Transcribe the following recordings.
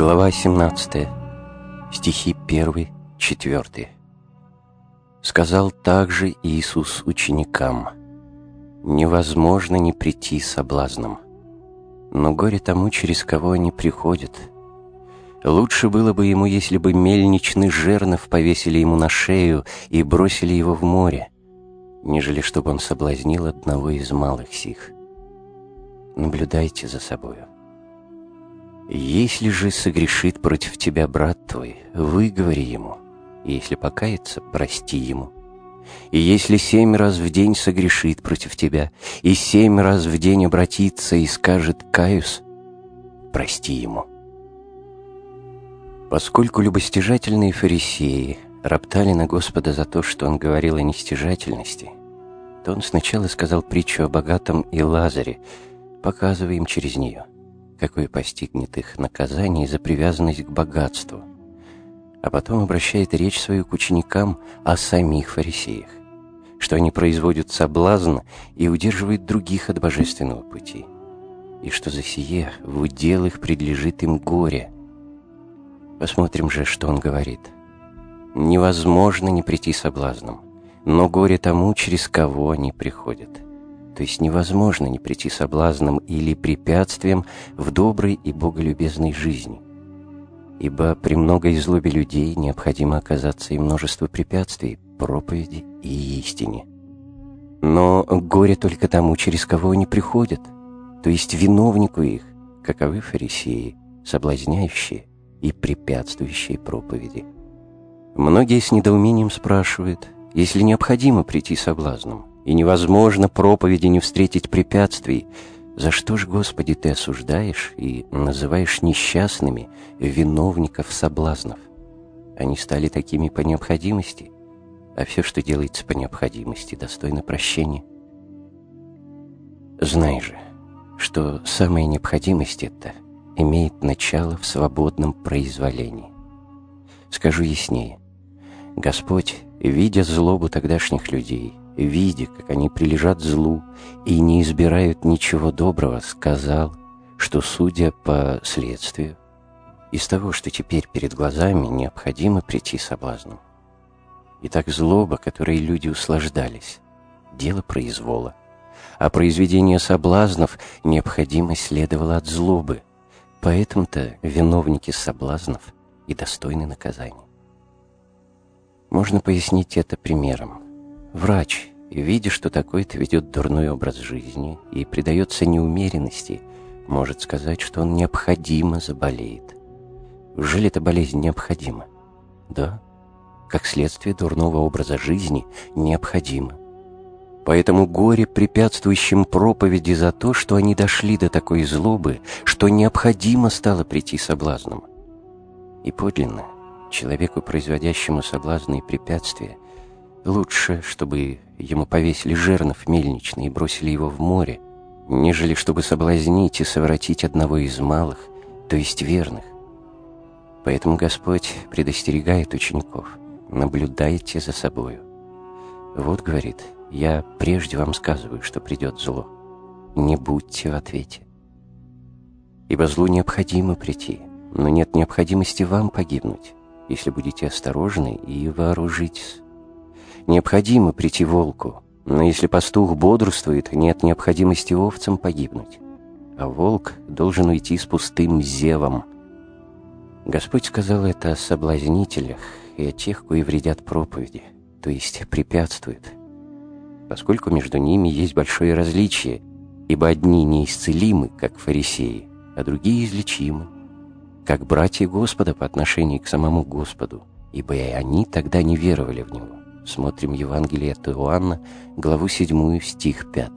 Глава 17, стихи 1-4. Сказал также Иисус ученикам: «Невозможно не прийти соблазном, но горе тому, через кого они приходят. Лучше было бы ему, если бы мельничный жернов повесили ему на шею и бросили его в море, нежели чтобы он соблазнил одного из малых сих. Наблюдайте за собою. Если же согрешит против тебя брат твой, выговори ему, и если покается, прости ему. И если 7 раз в день согрешит против тебя, и 7 раз в день обратится и скажет «каюсь», прости ему». Поскольку любостяжательные фарисеи роптали на Господа за то, что Он говорил о нестяжательности, то Он сначала сказал притчу о богатом и Лазаре, показывая им через нее, какое постигнет их наказание за привязанность к богатству, а потом обращает речь свою к ученикам о самих фарисеях, что они производят соблазн и удерживают других от божественного пути, и что за сие в удел их предлежит им горе. Посмотрим же, что он говорит. «Невозможно не прийти соблазном, но горе тому, через кого они приходят». То есть невозможно не прийти соблазном или препятствием в доброй и боголюбезной жизни. Ибо при многой злобе людей необходимо оказаться и множество препятствий, проповеди и истине. Но горе только тому, через кого они приходят, то есть виновнику их, каковы фарисеи, соблазняющие и препятствующие проповеди. Многие с недоумением спрашивают, если необходимо прийти соблазном, и невозможно проповеди не встретить препятствий, за что ж, Господи, Ты осуждаешь и называешь несчастными виновников соблазнов? Они стали такими по необходимости, а все, что делается по необходимости, достойно прощения. Знай же, что самая необходимость эта имеет начало в свободном произволении. Скажу яснее. Господь, видя злобу тогдашних людей, видя, как они прилежат злу и не избирают ничего доброго, сказал, что, судя по следствию, из того, что теперь перед глазами, необходимо прийти соблазном. Итак, злоба, которой люди услаждались, дело произвола, а произведение соблазнов необходимо следовало от злобы, поэтому-то виновники соблазнов и достойны наказания. Можно пояснить это примером. Врач, видя, что такой-то ведет дурной образ жизни и предается неумеренности, может сказать, что он необходимо заболеет. Ужели эта болезнь необходима? Да, как следствие дурного образа жизни необходимо. Поэтому горе препятствующим проповеди за то, что они дошли до такой злобы, что необходимо стало прийти соблазном. И подлинно, человеку, производящему соблазны и препятствия, лучше, чтобы ему повесили жернов мельничный и бросили его в море, нежели чтобы соблазнить и совратить одного из малых, то есть верных. Поэтому Господь предостерегает учеников: наблюдайте за собою. Вот, говорит, я прежде вам сказываю, что придет зло. Не будьте в ответе. Ибо злу необходимо прийти, но нет необходимости вам погибнуть, если будете осторожны и вооружитесь. Необходимо прийти волку, но если пастух бодрствует, нет необходимости овцам погибнуть, а волк должен уйти с пустым зевом. Господь сказал это о соблазнителях и о тех, кои вредят проповеди, то есть препятствуют, поскольку между ними есть большое различие, ибо одни неисцелимы, как фарисеи, а другие излечимы, как братья Господа по отношению к самому Господу, ибо и они тогда не веровали в Него. Смотрим Евангелие от Иоанна, главу 7, стих 5.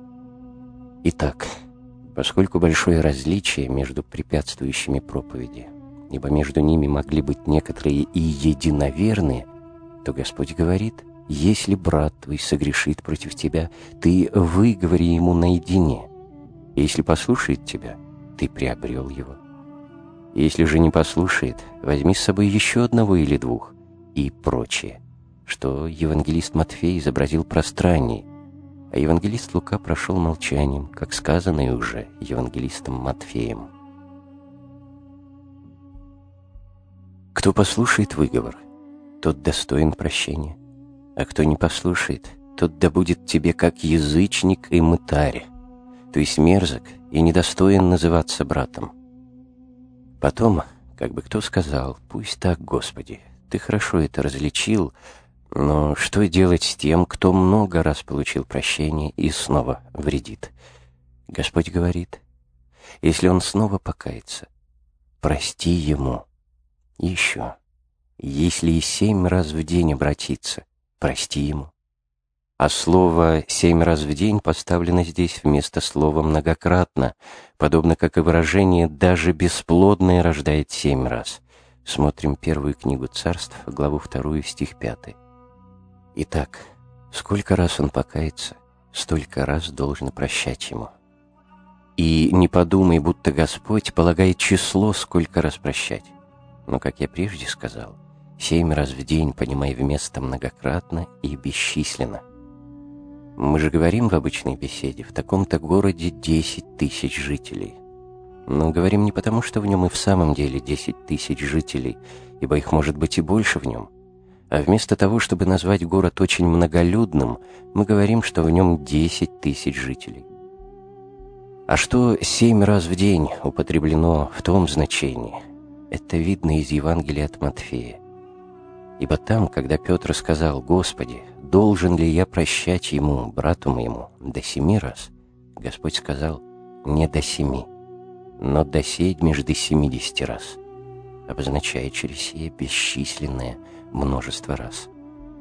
Итак, поскольку большое различие между препятствующими проповеди, ибо между ними могли быть некоторые и единоверные, то Господь говорит: «Если брат твой согрешит против тебя, ты выговори ему наедине. Если послушает тебя, ты приобрел его. Если же не послушает, возьми с собой еще одного или двух» и прочее, что евангелист Матфей изобразил пространнее, а евангелист Лука прошел молчанием, как сказано и уже евангелистом Матфеем. Кто послушает выговор, тот достоин прощения, а кто не послушает, тот да будет тебе как язычник и мытарь, то есть мерзок и недостоин называться братом. Потом, как бы кто сказал: пусть так, Господи, ты хорошо это различил, но что делать с тем, кто много раз получил прощение и снова вредит? Господь говорит: если он снова покается, прости ему. Еще, если и 7 раз в день обратиться, прости ему. А слово 7 раз в день поставлено здесь вместо слова многократно, подобно как и выражение «даже бесплодное рождает 7 раз». Смотрим первую книгу Царств, главу 2, стих 5. Итак, сколько раз он покается, столько раз должен прощать ему. И не подумай, будто Господь полагает число, сколько раз прощать. Но, как я прежде сказал, 7 раз в день понимай вместо многократно и бесчисленно. Мы же говорим в обычной беседе: в таком-то городе 10 тысяч жителей. Но говорим не потому, что в нем и в самом деле 10 тысяч жителей, ибо их может быть и больше в нем. А вместо того, чтобы назвать город очень многолюдным, мы говорим, что в нем 10 тысяч жителей. А что 7 раз в день употреблено в том значении, это видно из Евангелия от Матфея. Ибо там, когда Петр сказал: «Господи, должен ли я прощать ему, брату моему, до 7 раз?» Господь сказал: «Не до 7, но до 70 раз», обозначая через сие бесчисленное множество раз.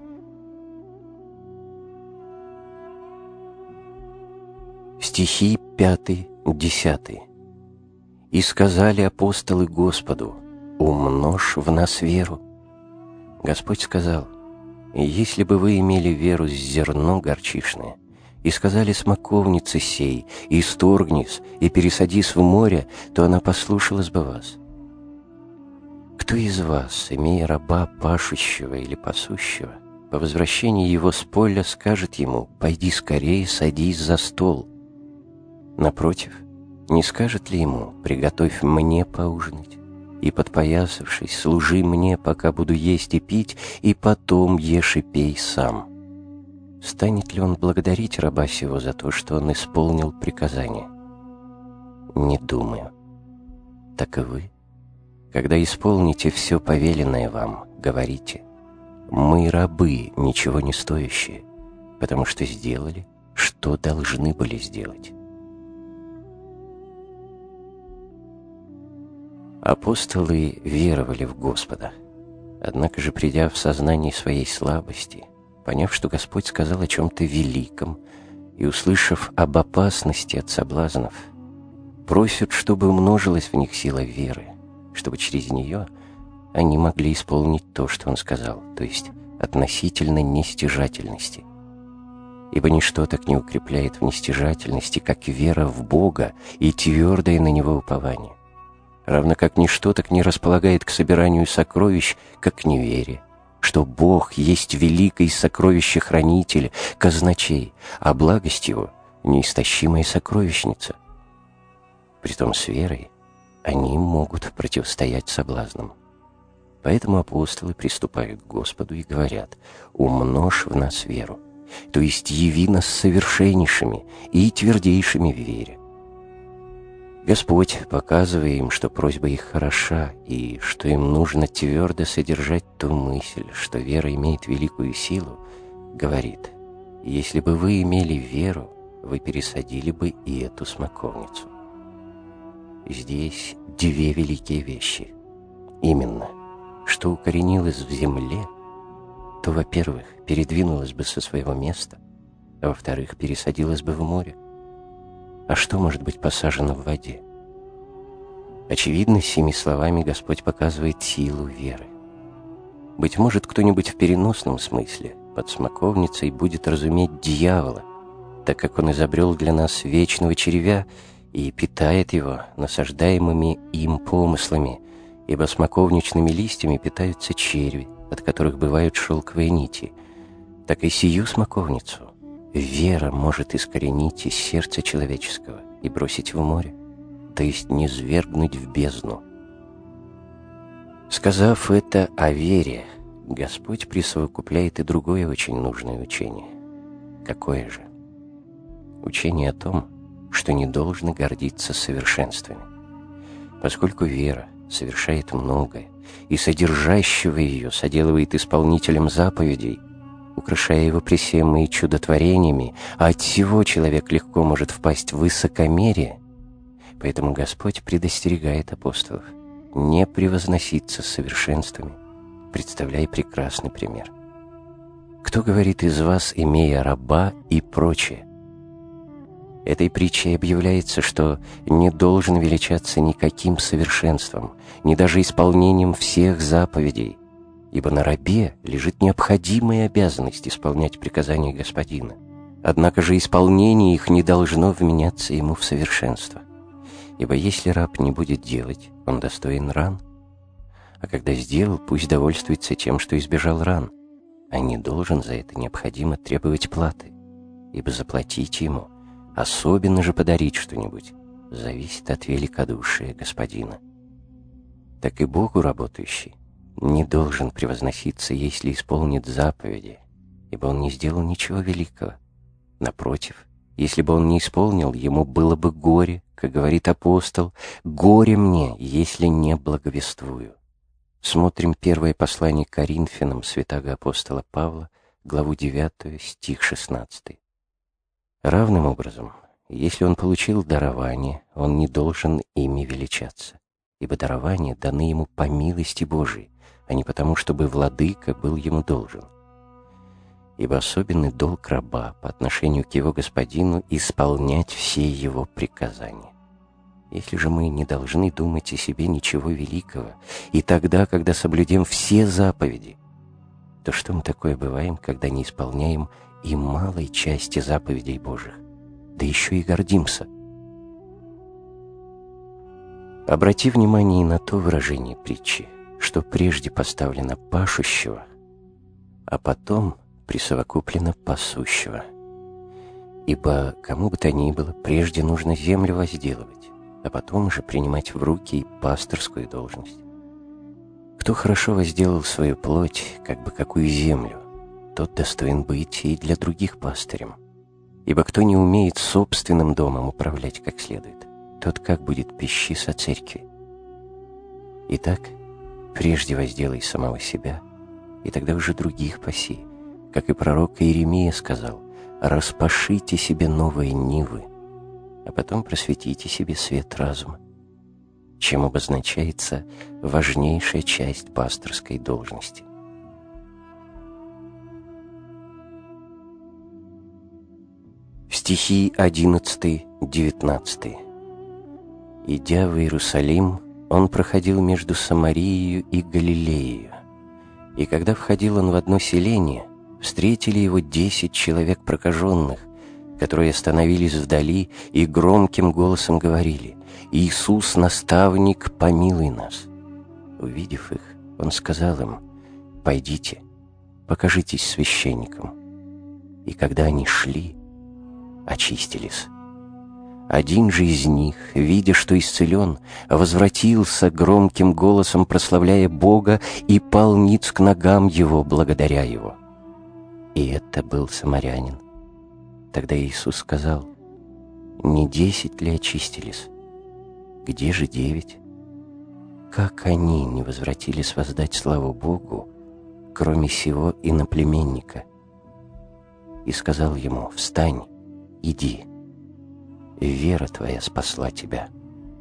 Стихи 5-10. «И сказали апостолы Господу: умножь в нас веру». Господь сказал: «Если бы вы имели веру с зерно горчишное, и сказали смоковнице сей: исторгнись и пересадись в море, то она послушалась бы вас. Кто из вас, имея раба пашущего или пасущего, по возвращении его с поля скажет ему: пойди скорее, садись за стол? Напротив, не скажет ли ему: приготовь мне поужинать, и, подпоясавшись, служи мне, пока буду есть и пить, и потом ешь и пей сам? Станет ли он благодарить раба сего за то, что он исполнил приказание? Не думаю. Так и вы, когда исполните все повеленное вам, говорите: мы рабы, ничего не стоящие, потому что сделали, что должны были сделать». Апостолы веровали в Господа, однако же, придя в сознание своей слабости, поняв, что Господь сказал о чем-то великом, и услышав об опасности от соблазнов, просят, чтобы умножилась в них сила веры, чтобы через нее они могли исполнить то, что Он сказал, то есть относительно нестяжательности. Ибо ничто так не укрепляет в нестяжательности, как вера в Бога и твердое на Него упование. Равно как ничто так не располагает к собиранию сокровищ, как к неверие, что Бог есть великий сокровищехранитель, казначей, а благость Его — неистощимая сокровищница. Притом с верой они могут противостоять соблазнам. Поэтому апостолы приступают к Господу и говорят: «Умножь в нас веру», то есть яви нас совершеннейшими и твердейшими в вере. Господь, показывая им, что просьба их хороша и что им нужно твердо содержать ту мысль, что вера имеет великую силу, говорит: «Если бы вы имели веру, вы пересадили бы и эту смоковницу». Здесь 2 великие вещи. Именно, что укоренилось в земле, то, во-первых, передвинулось бы со своего места, а во-вторых, пересадилось бы в море. А что может быть посажено в воде? Очевидно, сими словами Господь показывает силу веры. Быть может, кто-нибудь в переносном смысле под смоковницей будет разуметь дьявола, так как он изобрел для нас вечного червя и питает его насаждаемыми им помыслами, ибо смоковничными листьями питаются черви, от которых бывают шелковые нити. Так и сию смоковницу вера может искоренить из сердца человеческого и бросить в море, то есть низвергнуть в бездну. Сказав это о вере, Господь присовокупляет и другое очень нужное учение. Какое же? Учение о том, что не должно гордиться совершенствами. Поскольку вера совершает многое, и содержащего ее соделывает исполнителем заповедей, украшая его пресемой и чудотворениями, а от всего человек легко может впасть в высокомерие, поэтому Господь предостерегает апостолов не превозноситься совершенствами, представляя прекрасный пример. «Кто говорит из вас, имея раба и прочее?» Этой притчей объявляется, что не должен величаться никаким совершенством, ни даже исполнением всех заповедей, ибо на рабе лежит необходимая обязанность исполнять приказания Господина. Однако же исполнение их не должно вменяться ему в совершенство. Ибо если раб не будет делать, он достоин ран. А когда сделал, пусть довольствуется тем, что избежал ран, а не должен за это необходимо требовать платы, ибо заплатить ему, особенно же подарить что-нибудь, зависит от великодушия Господина. Так и Богу работающий не должен превозноситься, если исполнит заповеди, ибо он не сделал ничего великого. Напротив, если бы он не исполнил, ему было бы горе, как говорит апостол, «Горе мне, если не благовествую». Смотрим первое послание к Коринфянам святаго апостола Павла, главу 9, стих 16. Равным образом, если он получил дарование, он не должен ими величаться, ибо дарования даны ему по милости Божией, а не потому, чтобы владыка был ему должен. Ибо особенный долг раба по отношению к его господину исполнять все его приказания. Если же мы не должны думать о себе ничего великого, и тогда, когда соблюдем все заповеди, то что мы такое бываем, когда не исполняем и малой части заповедей Божьих, да еще и гордимся? Обрати внимание на то выражение притчи, что прежде поставлено пашущего, а потом присовокуплено пасущего. Ибо кому бы то ни было, прежде нужно землю возделывать, а потом уже принимать в руки и пасторскую должность. Кто хорошо возделал свою плоть, как бы какую землю, тот достоин быть и для других пастырем. Ибо кто не умеет собственным домом управлять как следует, тот как будет пищи со церкви. Итак, прежде возделай самого себя, и тогда уже других паси, как и пророк Иеремия сказал: «Распашите себе новые нивы, а потом просветите себе свет разума», чем обозначается важнейшая часть пасторской должности. Стихи 11-19. «Идя в Иерусалим, он проходил между Самарией и Галилеей, и когда входил он в одно селение, встретили его 10 человек прокаженных, которые остановились вдали и громким голосом говорили: «Иисус, наставник, помилуй нас». Увидев их, он сказал им: «Пойдите, покажитесь священникам». И когда они шли, очистились. Один же из них, видя, что исцелен, возвратился громким голосом, прославляя Бога, и пал ниц к ногам его, благодаря его. И это был самарянин. Тогда Иисус сказал: «Не 10 ли очистились? Где же 9? Как они не возвратились воздать славу Богу, кроме сего иноплеменника?» И сказал ему: «Встань, иди, вера твоя спасла тебя».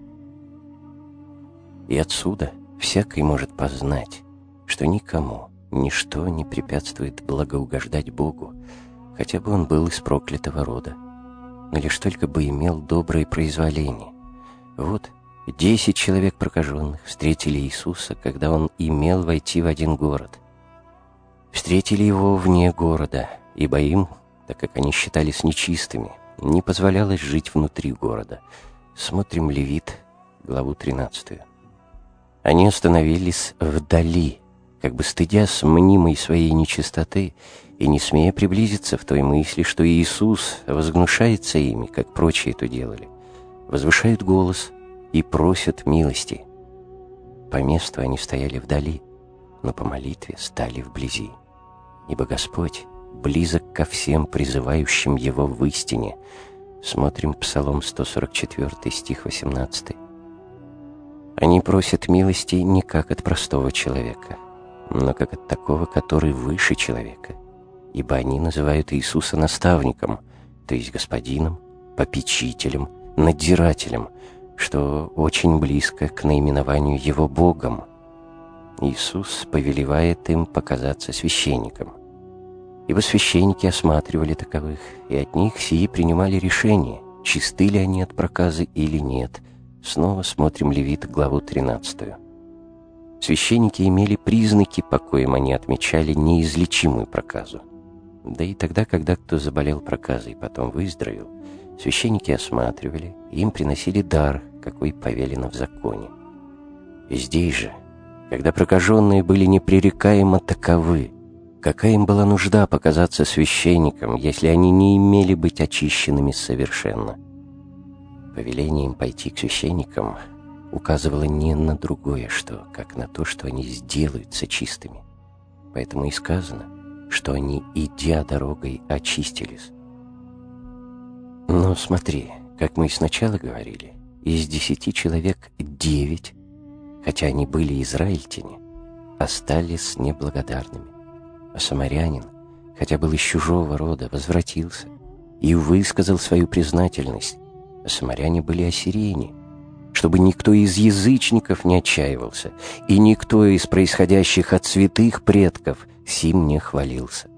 И отсюда всякий может познать, что никому ничто не препятствует благоугождать Богу, хотя бы он был из проклятого рода, но лишь только бы имел доброе произволение. Вот 10 человек прокаженных встретили Иисуса, когда он имел войти в один город. Встретили его вне города, ибо им, так как они считались нечистыми, не позволялось жить внутри города. Смотрим Левит, главу 13. Они остановились вдали, как бы стыдясь мнимой своей нечистоты и не смея приблизиться в той мысли, что Иисус возгнушается ими, как прочие это делали, возвышают голос и просят милости. По месту они стояли вдали, но по молитве стали вблизи. Ибо Господь близок ко всем призывающим Его в истине. Смотрим Псалом 144, стих 18. Они просят милости не как от простого человека, но как от такого, который выше человека, ибо они называют Иисуса наставником, то есть господином, попечителем, надзирателем, что очень близко к наименованию Его Богом. Иисус повелевает им показаться священником, ибо священники осматривали таковых, и от них сии принимали решение, чисты ли они от проказы или нет. Снова смотрим Левит, главу 13. Священники имели признаки, по коим они отмечали неизлечимую проказу. Да и тогда, когда кто заболел проказой и потом выздоровел, священники осматривали, и им приносили дар, какой повелено в законе. И здесь же, когда прокаженные были непререкаемо таковы, какая им была нужда показаться священником, если они не имели быть очищенными совершенно? Повеление им пойти к священникам указывало не на другое что, как на то, что они сделаются чистыми. Поэтому и сказано, что они, идя дорогой, очистились. Но смотри, как мы и сначала говорили, из 10 человек 9, хотя они были израильтяне, остались неблагодарными. А самарянин, хотя был из чужого рода, возвратился и высказал свою признательность. А самаряне были ассирийне, чтобы никто из язычников не отчаивался, и никто из происходящих от святых предков сим не хвалился.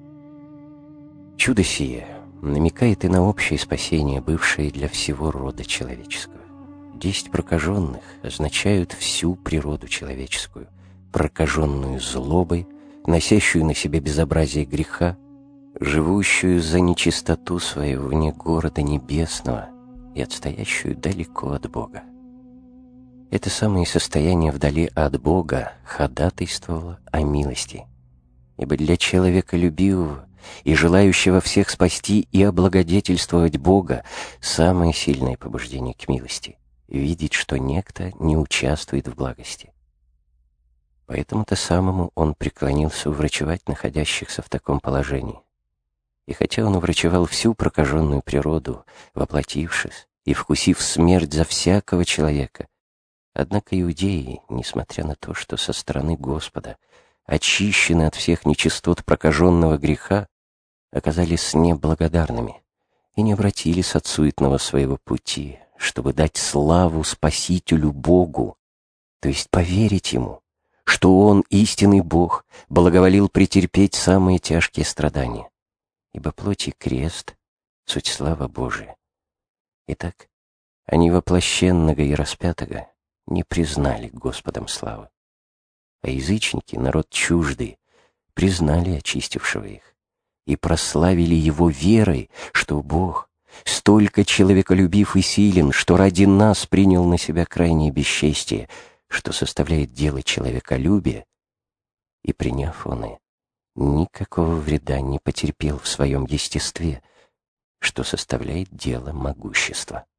Чудо сие намекает и на общее спасение, бывшее для всего рода человеческого. 10 прокаженных означают всю природу человеческую, прокаженную злобой, носящую на себе безобразие греха, живущую за нечистоту свою вне города небесного и отстоящую далеко от Бога. Это самое состояние вдали от Бога ходатайствовало о милости, ибо для человеколюбивого и желающего всех спасти и облагодетельствовать Бога самое сильное побуждение к милости — видеть, что некто не участвует в благости. Поэтому-то самому он преклонился уврачевать находящихся в таком положении. И хотя он уврачевал всю прокаженную природу, воплотившись и вкусив смерть за всякого человека, однако иудеи, несмотря на то, что со стороны Господа очищены от всех нечистот прокаженного греха, оказались неблагодарными и не обратились от суетного своего пути, чтобы дать славу Спасителю Богу, то есть поверить Ему, что Он, истинный Бог, благоволил претерпеть самые тяжкие страдания, ибо плоть и крест — суть слава Божия. Итак, они воплощенного и распятого не признали Господом славы, а язычники, народ чуждый, признали очистившего их и прославили Его верой, что Бог столько человеколюбив и силен, что ради нас принял на себя крайнее бесчестие, что составляет дело человеколюбия, и, приняв он и, никакого вреда не потерпел в своем естестве, что составляет дело могущества.